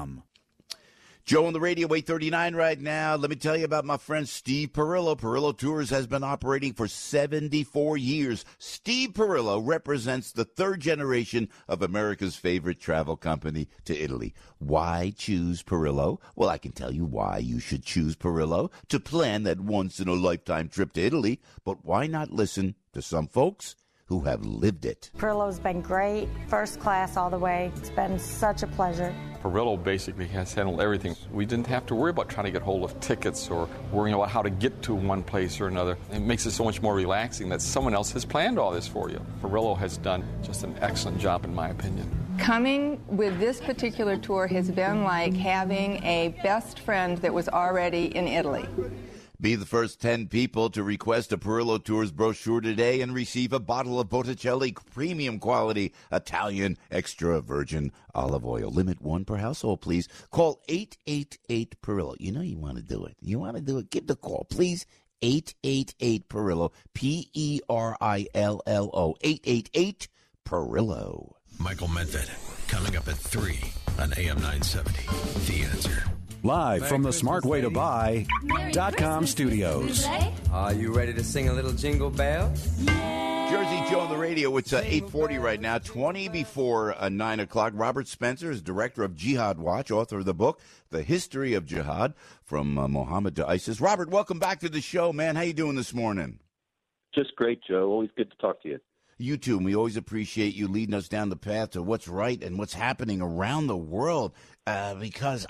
Joe on the radio, 839 right now. Let me tell you about my friend Steve Perillo. Perillo Tours has been operating for 74 years. Steve Perillo represents the third generation of America's favorite travel company to Italy. Why choose Perillo? Well, I can tell you why you should choose Perillo to plan that once-in-a-lifetime trip to Italy. But why not listen to some folks who have lived it? Perillo's been great, first class all the way. It's been such a pleasure. Perillo basically has handled everything. We didn't have to worry about trying to get hold of tickets or worrying about how to get to one place or another. It makes it so much more relaxing that someone else has planned all this for you. Perillo has done just an excellent job, in my opinion. Coming with this particular tour has been like having a best friend that was already in Italy. Be the first 10 people to request a Perillo Tours brochure today and receive a bottle of Botticelli premium quality Italian extra virgin olive oil. Limit 1 per household, please. Call 888-PERILLO. You know you want to do it. You want to do it. Give the call, please. 888-PERILLO. Perillo. 888-Perillo. Michael Medved, coming up at 3 on AM 970. The Answer. Live from the Smart Way to Buy.com studios. Are you ready to sing a little jingle bell? Jersey Joe on the radio. It's 8:40 right now, 20 before 9 o'clock. Robert Spencer is director of Jihad Watch, author of the book, The History of Jihad, From Muhammad to ISIS. Robert, welcome back to the show, man. How you doing this morning? Just great, Joe. Always good to talk to you. You too, and we always appreciate you leading us down the path to what's right and what's happening around the world. Because,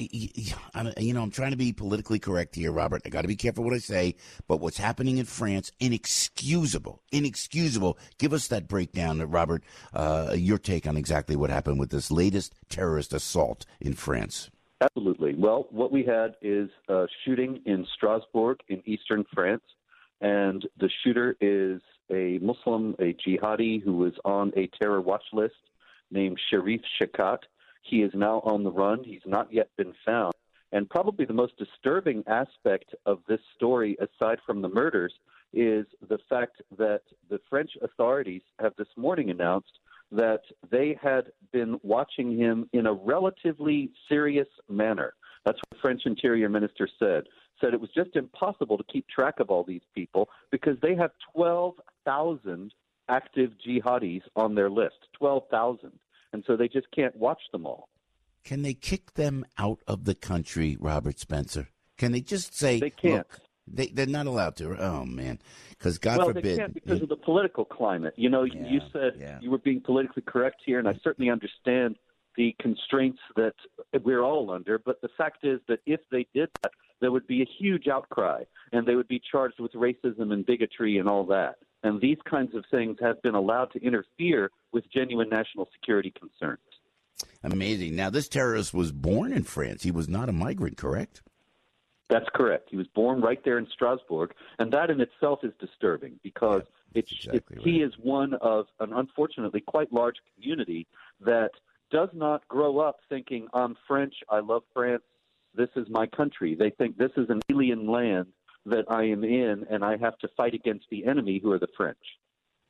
I'm trying to be politically correct here, Robert. I got to be careful what I say. But what's happening in France, inexcusable. Give us that breakdown, Robert, your take on exactly what happened with this latest terrorist assault in France. Absolutely. Well, what we had is a shooting in Strasbourg in eastern France, and the shooter is a Muslim, a jihadi who was on a terror watch list named Sharif Shakat. He is now on the run. He's not yet been found. And probably the most disturbing aspect of this story, aside from the murders, is the fact that the French authorities have this morning announced that they had been watching him in a relatively serious manner. That's what the French Interior Minister said it was just impossible to keep track of all these people because they have 12,000 active jihadis on their list, 12,000. And so they just can't watch them all. Can they kick them out of the country, Robert Spencer? Can they just say, they can't. Look, they're not allowed to? Oh, man. Because God forbid. They can't because of the political climate. You know, you said you were being politically correct here, and I certainly understand the constraints that we're all under. But the fact is that if they did that, there would be a huge outcry, and they would be charged with racism and bigotry and all that. And these kinds of things have been allowed to interfere with genuine national security concerns. Amazing. Now, this terrorist was born in France. He was not a migrant, correct? That's correct. He was born right there in Strasbourg, and that in itself is disturbing because he is one of an unfortunately quite large community that does not grow up thinking, I'm French, I love France, this is my country. They think this is an alien land that I am in, and I have to fight against the enemy, who are the French.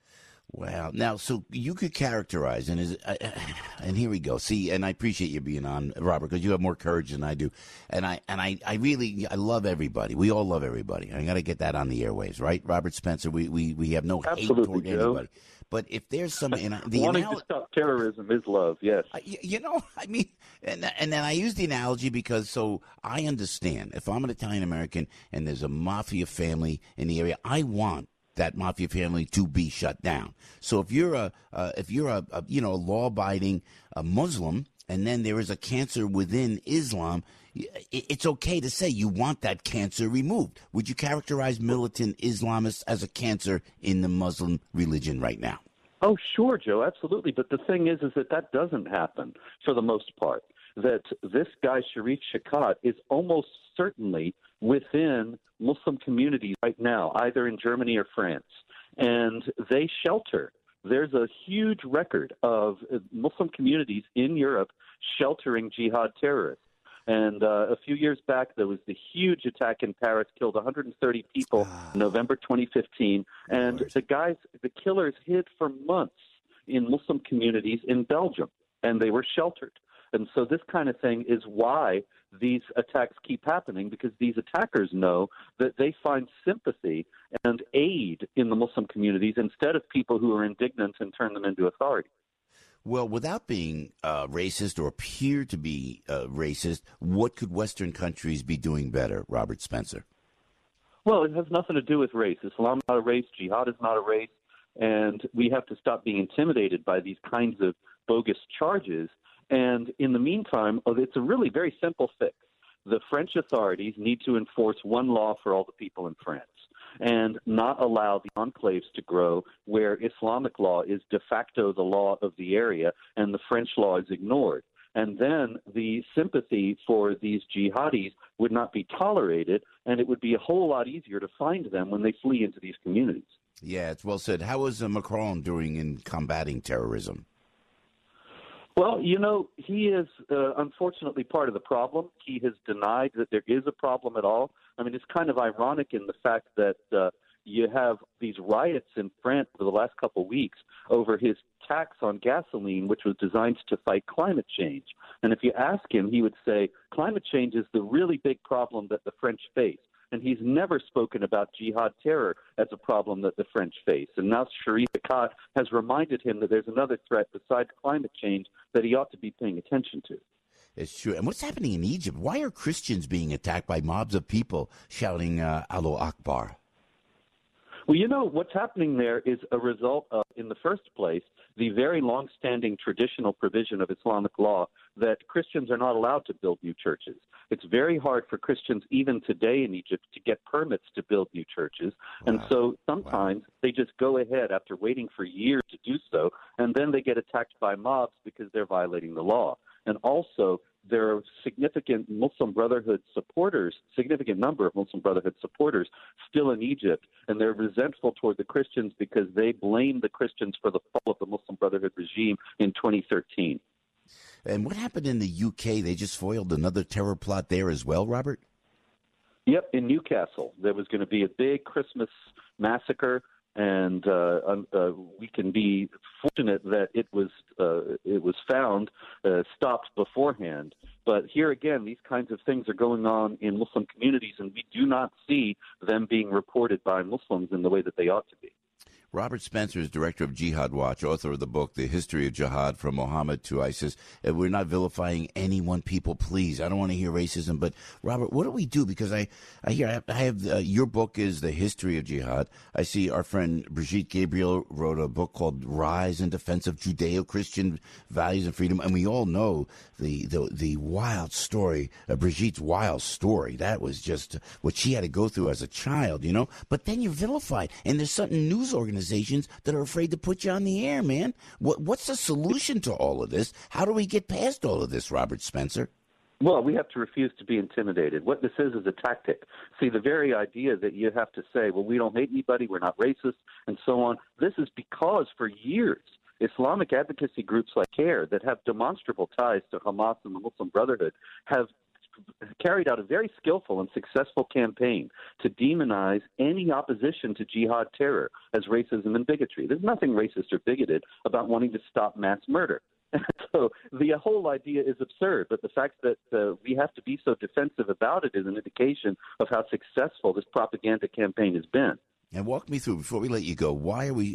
Wow. Now, so you could characterize, and here we go. See, and I appreciate you being on, Robert, because you have more courage than I do. And I really love everybody. We all love everybody. I got to get that on the airwaves, right, Robert Spencer? We have no hate toward Joe. anybody. But if there's some, wanting to stop terrorism is love, yes. And then I use the analogy because so I understand. If I'm an Italian American and there's a mafia family in the area, I want that mafia family to be shut down. So if you're a law-abiding Muslim, and then there is a cancer within Islam, it's okay to say you want that cancer removed. Would you characterize militant Islamists as a cancer in the Muslim religion right now? Oh, sure, Joe, absolutely. But the thing is that doesn't happen for the most part. That this guy, Sharif Chakat, is almost certainly within Muslim communities right now, either in Germany or France. And they shelter. There's a huge record of Muslim communities in Europe sheltering jihad terrorists. And a few years back, there was the huge attack in Paris, killed 130 people in November 2015. And the killers hid for months in Muslim communities in Belgium, and they were sheltered. And so this kind of thing is why these attacks keep happening, because these attackers know that they find sympathy and aid in the Muslim communities instead of people who are indignant and turn them into authority. Well, without being racist or appear to be racist, what could Western countries be doing better, Robert Spencer? Well, it has nothing to do with race. Islam is not a race. Jihad is not a race. And we have to stop being intimidated by these kinds of bogus charges. And in the meantime, it's a really very simple fix. The French authorities need to enforce one law for all the people in France and not allow the enclaves to grow where Islamic law is de facto the law of the area and the French law is ignored. And then the sympathy for these jihadis would not be tolerated, and it would be a whole lot easier to find them when they flee into these communities. Yeah, it's well said. How is Macron doing in combating terrorism? Well, he is unfortunately part of the problem. He has denied that there is a problem at all. I mean, it's kind of ironic in the fact that you have these riots in France for the last couple of weeks over his tax on gasoline, which was designed to fight climate change. And if you ask him, he would say climate change is the really big problem that the French face. And he's never spoken about jihad terror as a problem that the French face. And now Sharif Chakat has reminded him that there's another threat besides climate change that he ought to be paying attention to. It's true. And what's happening in Egypt? Why are Christians being attacked by mobs of people shouting Allahu Akbar? Well, what's happening there is a result of, in the first place, the very long-standing traditional provision of Islamic law that Christians are not allowed to build new churches. It's very hard for Christians, even today in Egypt, to get permits to build new churches. Wow. And so sometimes they just go ahead after waiting for years to do so, and then they get attacked by mobs because they're violating the law. And also, there are significant Muslim Brotherhood supporters, significant number of Muslim Brotherhood supporters still in Egypt, and they're resentful toward the Christians because they blame the Christians for the fall of the Muslim Brotherhood regime in 2013. And what happened in the UK? They just foiled another terror plot there as well, Robert? Yep, in Newcastle. There was going to be a big Christmas massacre, and we can be fortunate that it was found, stopped beforehand. But here again, these kinds of things are going on in Muslim communities, and we do not see them being reported by Muslims in the way that they ought to be. Robert Spencer is director of Jihad Watch, author of the book, The History of Jihad, From Muhammad to ISIS. We're not vilifying any one people, please. I don't want to hear racism. But, Robert, what do we do? Because I have your book is The History of Jihad. I see our friend Brigitte Gabriel wrote a book called Rise in Defense of Judeo-Christian Values and Freedom. And we all know the wild story, Brigitte's wild story. That was just what she had to go through as a child, But then you're vilified. And there's certain news organizations that are afraid to put you on the air, man. What's the solution to all of this? How do we get past all of this, Robert Spencer? Well, we have to refuse to be intimidated. What this is a tactic. See, the very idea that you have to say, well, we don't hate anybody, we're not racist, and so on, this is because for years Islamic advocacy groups like CARE that have demonstrable ties to Hamas and the Muslim Brotherhood have carried out a very skillful and successful campaign to demonize any opposition to jihad terror as racism and bigotry. There's nothing racist or bigoted about wanting to stop mass murder. So the whole idea is absurd, but the fact that we have to be so defensive about it is an indication of how successful this propaganda campaign has been. And walk me through, before we let you go, why are we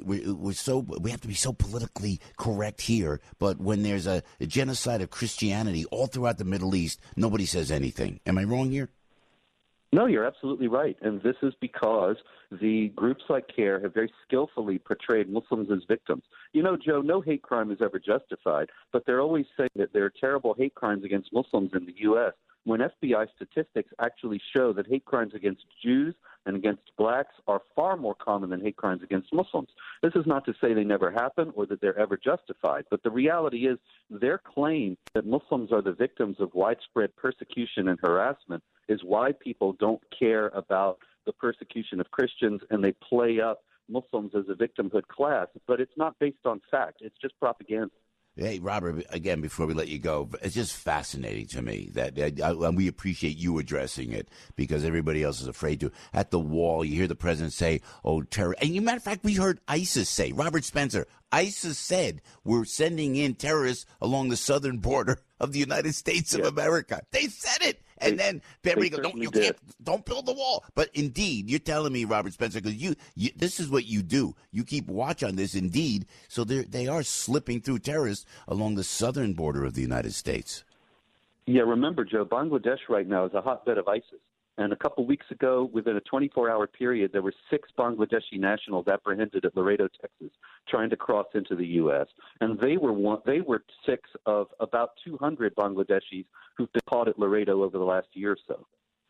have to be so politically correct here, but when there's a genocide of Christianity all throughout the Middle East, nobody says anything. Am I wrong here? No, you're absolutely right. And this is because the groups like CARE have very skillfully portrayed Muslims as victims. You know, Joe, no hate crime is ever justified, but they're always saying that there are terrible hate crimes against Muslims in the U.S., when FBI statistics actually show that hate crimes against Jews and against blacks are far more common than hate crimes against Muslims. This is not to say they never happen or that they're ever justified, but the reality is their claim that Muslims are the victims of widespread persecution and harassment is why people don't care about the persecution of Christians, and they play up Muslims as a victimhood class. But it's not based on fact. It's just propaganda. Hey, Robert, again, before we let you go, it's just fascinating to me that we appreciate you addressing it because everybody else is afraid to. At the wall, you hear the president say, oh, terror. And, as a matter of fact, we heard ISIS say, Robert Spencer, ISIS said we're sending in terrorists along the southern border of the United States of America. They said it. And then everybody goes, don't build the wall. But indeed, you're telling me, Robert Spencer, because you this is what you do. You keep watch on this, indeed. So they are slipping through terrorists along the southern border of the United States. Yeah, remember, Joe, Bangladesh right now is a hotbed of ISIS. And a couple weeks ago, within a 24-hour period, there were 6 Bangladeshi nationals apprehended at Laredo, Texas, trying to cross into the U.S. And they were 6 of about 200 Bangladeshis who've been caught at Laredo over the last year or so.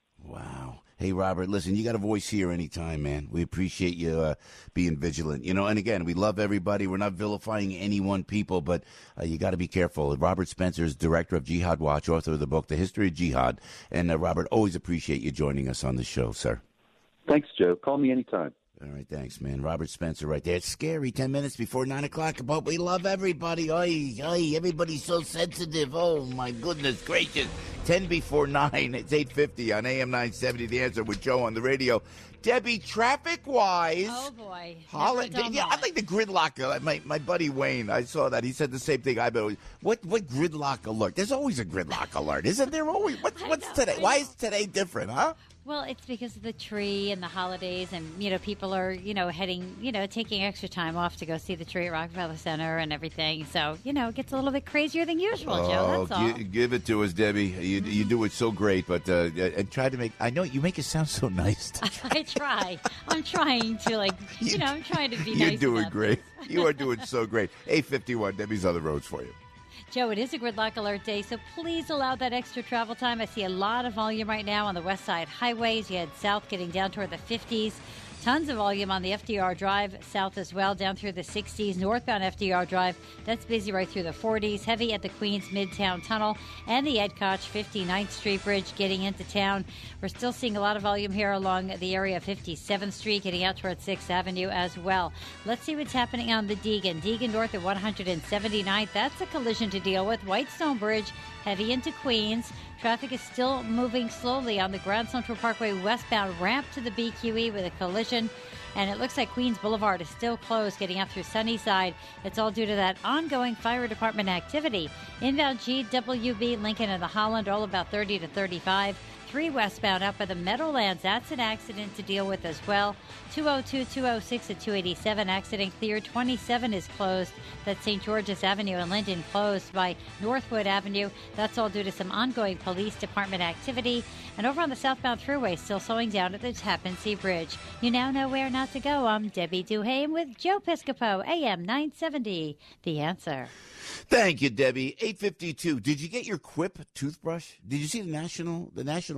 Wow. Hey, Robert, listen, you got a voice here anytime, man. We appreciate you being vigilant. You know, and again, we love everybody. We're not vilifying any one people, but you got to be careful. Robert Spencer is director of Jihad Watch, author of the book, The History of Jihad. And, Robert, always appreciate you joining us on the show, sir. Thanks, Joe. Call me anytime. All right, thanks, man. Robert Spencer right there. It's scary, 10 minutes before 9 o'clock, but we love everybody. Oy, everybody's so sensitive. Oh, my goodness gracious. 10 before 9. It's 8:50 on AM 970, The Answer with Joe on the radio. Debbie, traffic-wise. Oh, boy. Yeah, I like the gridlock. My buddy Wayne, I saw that. He said the same thing. What gridlock alert? There's always a gridlock alert. Isn't there always? What's today? Why is today different, huh? Well, it's because of the tree and the holidays, and people are heading, taking extra time off to go see the tree at Rockefeller Center and everything. So it gets a little bit crazier than usual, Joe. That's all. Give it to us, Debbie. You do it so great, but and try to make. I know you make it sound so nice. I try. I'm trying to I'm trying to be nice. You're doing great. You are doing so great. 8:51. Debbie's on the roads for you. Joe, it is a gridlock alert day, so please allow that extra travel time. I see a lot of volume right now on the West Side highways. You head south, getting down toward the 50s. Tons of volume on the FDR Drive south as well, down through the 60s. Northbound FDR Drive, that's busy right through the 40s. Heavy at the Queens Midtown Tunnel and the Ed Koch 59th Street Bridge getting into town. We're still seeing a lot of volume here along the area of 57th Street, getting out toward 6th Avenue as well. Let's see what's happening on the Deegan. Deegan north at 179th. That's a collision to deal with. Whitestone Bridge, heavy into Queens. Traffic is still moving slowly on the Grand Central Parkway westbound ramp to the BQE with a collision. And it looks like Queens Boulevard is still closed getting up through Sunnyside. It's all due to that ongoing fire department activity. Inbound GWB, Lincoln and the Holland, all about 30 to 35. 3 westbound up by the Meadowlands. That's an accident to deal with as well. 202, 206 at 287. Accident cleared. 27 is closed. That's St. George's Avenue and Linden closed by Northwood Avenue. That's all due to some ongoing police department activity. And over on the southbound thruway, still slowing down at the Tappan Zee Bridge. You now know where not to go. I'm Debbie Duhame with Joe Piscopo, AM 970. The Answer. Thank you, Debbie. 8:52. Did you get your Quip toothbrush? Did you see the national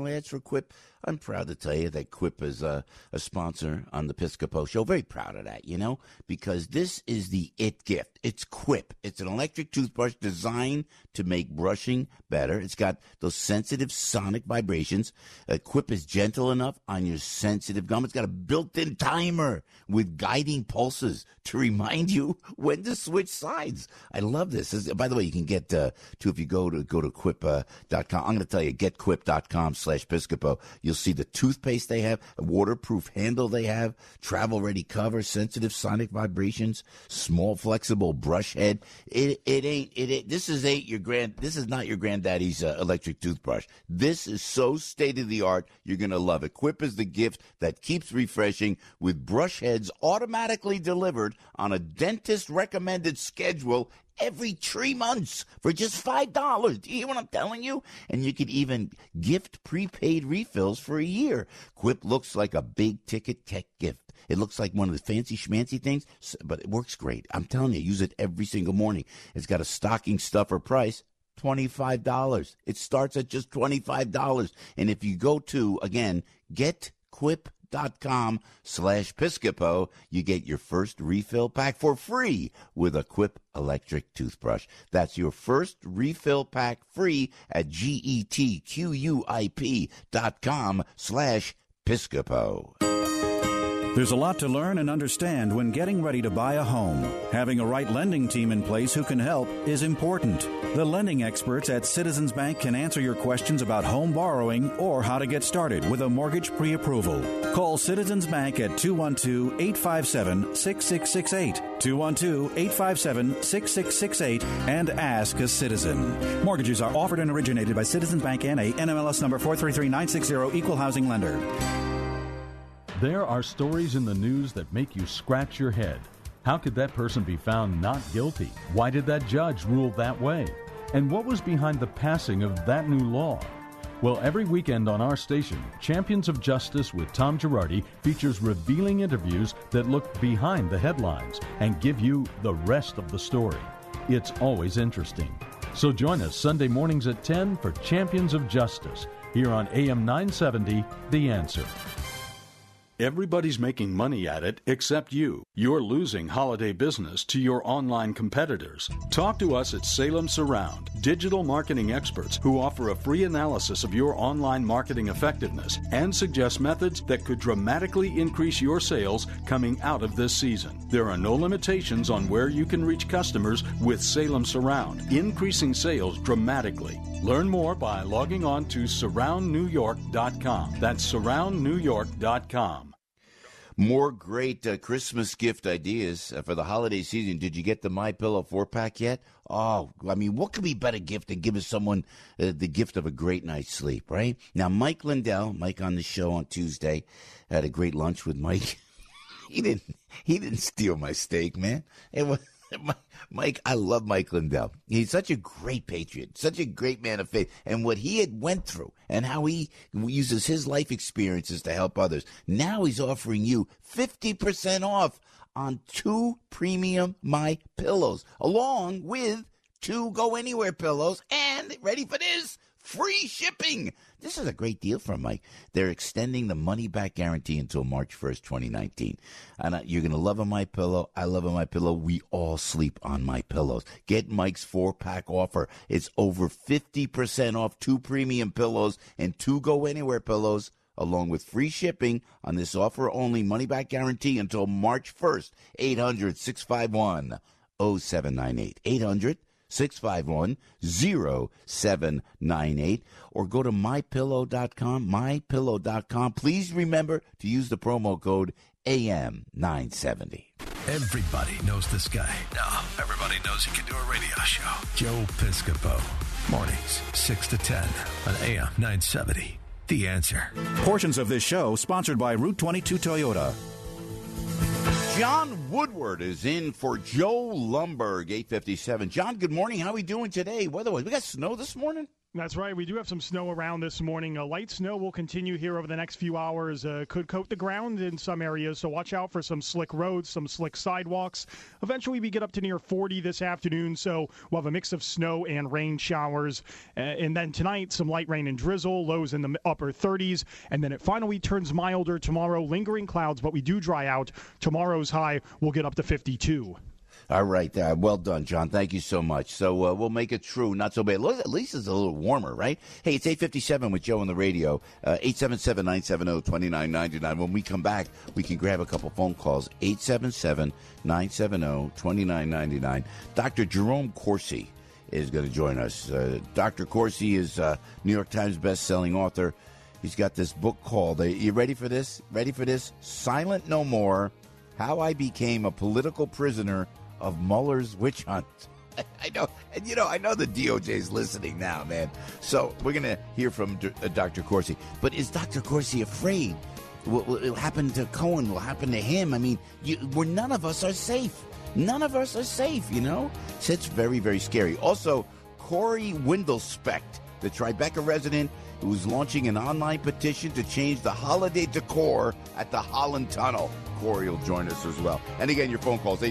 promotional ads for Quip. I'm proud to tell you that Quip is a sponsor on the Piscopo Show. Very proud of that, because this is the it gift. It's Quip. It's an electric toothbrush designed to make brushing better. It's got those sensitive sonic vibrations. Quip is gentle enough on your sensitive gum. It's got a built-in timer with guiding pulses to remind you when to switch sides. I love this. By the way, you can get if you go to quip.com. I'm going to tell you, getquip.com/Piscopo. You'll see the toothpaste they have, a waterproof handle they have, travel-ready cover, sensitive sonic vibrations, small flexible brush head. This is not your granddaddy's electric toothbrush. This is so state-of-the-art, you're going to love it. Quip is the gift that keeps refreshing with brush heads automatically delivered on a dentist-recommended schedule every 3 months for just $5. Do you hear what I'm telling you? And you can even gift prepaid refills for a year. Quip looks like a big-ticket tech gift. It looks like one of the fancy schmancy things, but it works great. I'm telling you, use it every single morning. It's got a stocking stuffer price, $25. It starts at just $25. And if you go to, again, getquip.com/Piscopo, you get your first refill pack for free with a Quip electric toothbrush. That's your first refill pack free at getquip.com/Piscopo. There's a lot to learn and understand when getting ready to buy a home. Having a right lending team in place who can help is important. The lending experts at Citizens Bank can answer your questions about home borrowing or how to get started with a mortgage pre-approval. Call Citizens Bank at 212-857-6668, 212-857-6668, and ask a citizen. Mortgages are offered and originated by Citizens Bank N.A., NMLS number 433960, Equal Housing Lender. There are stories in the news that make you scratch your head. How could that person be found not guilty? Why did that judge rule that way? And what was behind the passing of that new law? Well, every weekend on our station, Champions of Justice with Tom Girardi features revealing interviews that look behind the headlines and give you the rest of the story. It's always interesting. So join us Sunday mornings at 10 for Champions of Justice here on AM 970, The Answer. Everybody's making money at it except you. You're losing holiday business to your online competitors. Talk to us at Salem Surround, digital marketing experts who offer a free analysis of your online marketing effectiveness and suggest methods that could dramatically increase your sales coming out of this season. There are no limitations on where you can reach customers with Salem Surround, increasing sales dramatically. Learn more by logging on to surroundnewyork.com. That's surroundnewyork.com. More great Christmas gift ideas for the holiday season. Did you get the MyPillow 4-pack yet? Oh, I mean, what could be a better gift than giving someone the gift of a great night's sleep, right? Now, Mike Lindell, Mike on the show on Tuesday, had a great lunch with Mike. He didn't steal my steak, man. It was Mike. I love Mike Lindell. He's such a great patriot, such a great man of faith, and what he had went through and how he uses his life experiences to help others. Now he's offering you 50% off on 2 premium My Pillows, along with 2 Go Anywhere pillows, and ready for this, free shipping. This is a great deal from Mike. They're extending the money-back guarantee until March 1st, 2019. And you're going to love a MyPillow. I love a MyPillow. We all sleep on MyPillows. Get Mike's 4-pack offer. It's over 50% off 2 premium pillows and 2 Go Anywhere pillows, along with free shipping on this offer-only money-back guarantee until March 1st. 800-651-0798. 800-651-0798, or go to mypillow.com, mypillow.com. Please remember to use the promo code AM970. Everybody knows this guy. Now, everybody knows he can do a radio show. Joe Piscopo. Mornings, 6 to 10 on AM 970. The Answer. Portions of this show sponsored by Route 22 Toyota. John Woodward is in for Joe Lumberg, 8:57. John, good morning. How are we doing today? Weather-wise, we got snow this morning? That's right. We do have some snow around this morning. Light snow will continue here over the next few hours. Could coat the ground in some areas, so watch out for some slick roads, some slick sidewalks. Eventually, we get up to near 40 this afternoon, so we'll have a mix of snow and rain showers. And then tonight, some light rain and drizzle, lows in the upper 30s. And then it finally turns milder tomorrow. Lingering clouds, but we do dry out. Tomorrow's high will get up to 52. All right. Well done, John. Thank you so much. So we'll make it true. Not so bad. Look, at least it's a little warmer, right? Hey, it's 8:57 with Joe on the radio. 877-970-2999. When we come back, we can grab a couple phone calls. 877-970-2999. Dr. Jerome Corsi is going to join us. Dr. Corsi is New York Times best-selling author. He's got this book called, you ready for this? Ready for this? Silent No More, How I Became a Political Prisoner of Mueller's Witch Hunt. I know, and I know the DOJ is listening now, man. So we're going to hear from Dr. Corsi. But is Dr. Corsi afraid? What will happen to Cohen will happen to him? I mean, none of us are safe. None of us are safe, So it's very, very scary. Also, Corey Windlespecht, the Tribeca resident who's launching an online petition to change the holiday decor at the Holland Tunnel. Corey will join us as well. And again, your phone calls,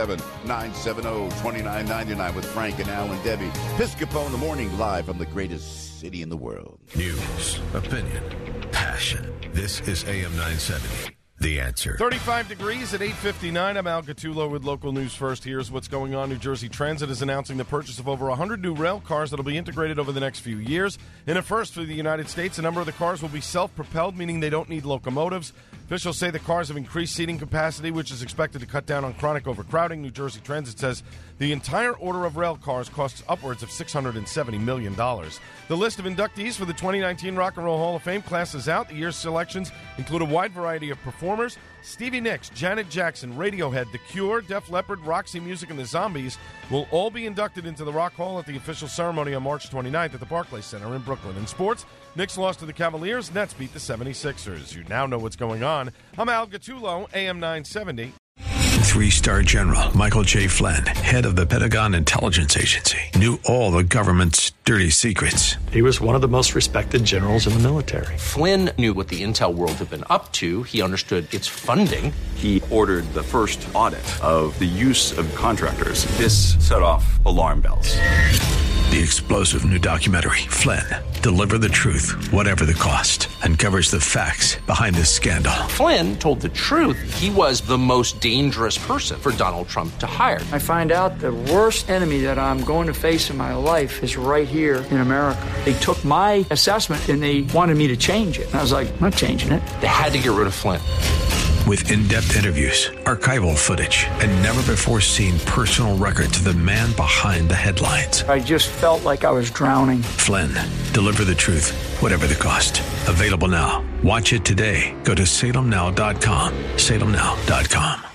877-970-2999 with Frank and Al and Debbie. Piscopo in the morning, live from the greatest city in the world. News, opinion, passion. This is AM 970. The Answer. 35 degrees at 8:59. I'm Al Gattulo with local news first. Here's what's going on. New Jersey Transit is announcing the purchase of over 100 new rail cars that will be integrated over the next few years. In a first for the United States, a number of the cars will be self-propelled, meaning they don't need locomotives. Officials say the cars have increased seating capacity, which is expected to cut down on chronic overcrowding. New Jersey Transit says the entire order of rail cars costs upwards of $670 million. The list of inductees for the 2019 Rock and Roll Hall of Fame class is out. The year's selections include a wide variety of performers. Stevie Nicks, Janet Jackson, Radiohead, The Cure, Def Leppard, Roxy Music, and the Zombies will all be inducted into the Rock Hall at the official ceremony on March 29th at the Barclays Center in Brooklyn. In sports, Knicks lost to the Cavaliers, Nets beat the 76ers. You now know what's going on. I'm Al Gattulo, AM 970. 3-star General Michael J. Flynn, head of the Pentagon Intelligence Agency, knew all the government's dirty secrets. He was one of the most respected generals in the military. Flynn knew what the intel world had been up to. He understood its funding. He ordered the first audit of the use of contractors. This set off alarm bells. The explosive new documentary, Flynn, Deliver the Truth, Whatever the Cost, uncovers the facts behind this scandal. Flynn told the truth. He was the most dangerous person for Donald Trump to hire. I find out the worst enemy that I'm going to face in my life is right here in America. They took my assessment and they wanted me to change it. And I was like, I'm not changing it. They had to get rid of Flynn. With in-depth interviews, archival footage, and never-before-seen personal records of the man behind the headlines. I just felt like I was drowning. Flynn, Deliver the Truth, Whatever the Cost. Available now. Watch it today. Go to salemnow.com. salemnow.com.